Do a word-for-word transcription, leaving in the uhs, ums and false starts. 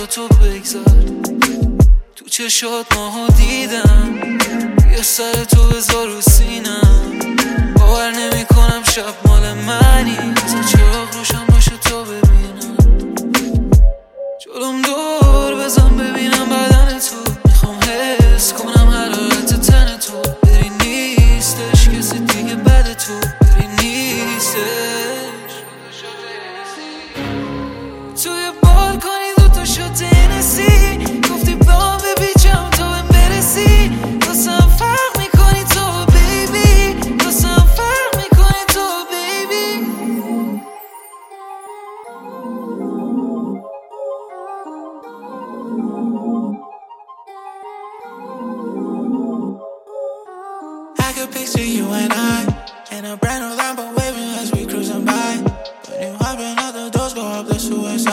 با تو بگذار، تو چشات ماها دیدم، بیا سر تو بذار رو سینم، باور نمی کنم شب مال منی، تا چراغ روشن باشه تو ببینم، جلوم دور بزن ببینم بدن تو، میخوام حس کنم حرارت تن تو، بری نیستش کسی دیگه بد تو، بری نیستش. توی بالکنی دوتا شات هنسی، گفتی با بپیچم تو بهم برسی، واسم فرق میکنی تو بیبی، واسم فرق میکنی تو بیبی. I could picture you and I in a brand new Lambo waving as we cruising by. When you hop in out the doors, go up the suicide.